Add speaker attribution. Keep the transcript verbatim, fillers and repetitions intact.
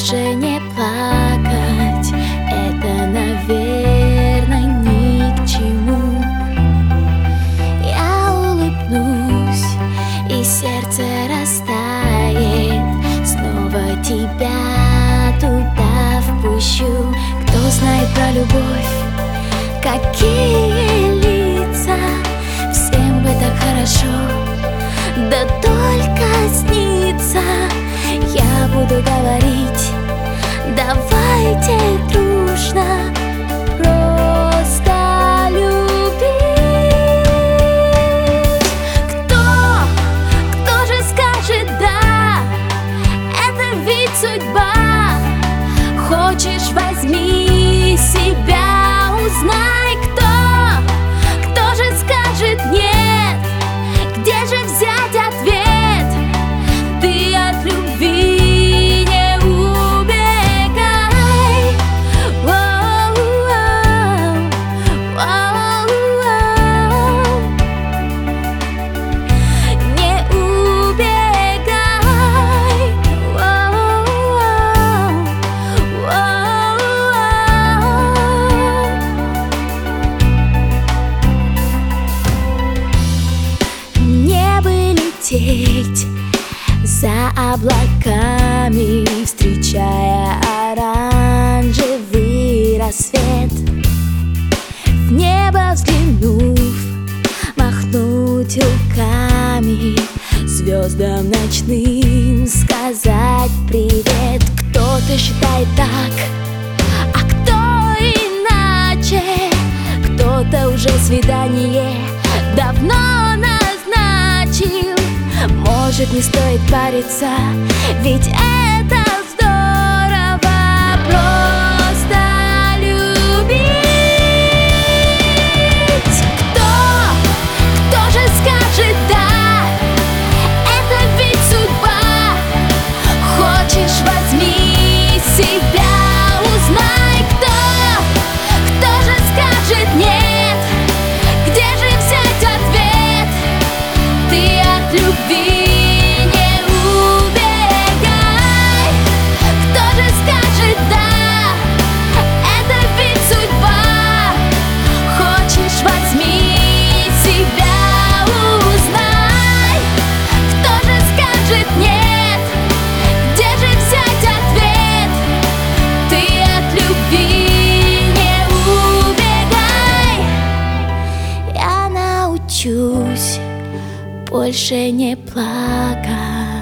Speaker 1: больше не плакать. Это, наверное, ни к чему. Я улыбнусь, и сердце растает. Снова тебя туда впущу. Кто знает про любовь, какие лица. Всем бы так хорошо, да только снится. Я буду говорить: давайте дружно просто любить. Кто, кто же скажет да? Это ведь судьба. Хочешь, возьми себя, узнай, кто, кто же скажет нет. Где же взять ответ? Ты от любви не убегай. Воу-воу, воу-воу. Не убегай. Воу-воу, воу-воу. Небо лететь за облаками, встречая оранжевый рассвет. В небо взглянув, махнуть руками, звездам ночным сказать привет. Кто-то считает так, а кто иначе. Кто-то уже свидание давно назначил. Может, не стоит париться, ведь это здорово просто любить. Кто, кто же скажет да? Это ведь судьба. Хочешь, возьми себя, узнай, кто, кто же скажет нет. Где же взять ответ? Ты от любви больше не плакать.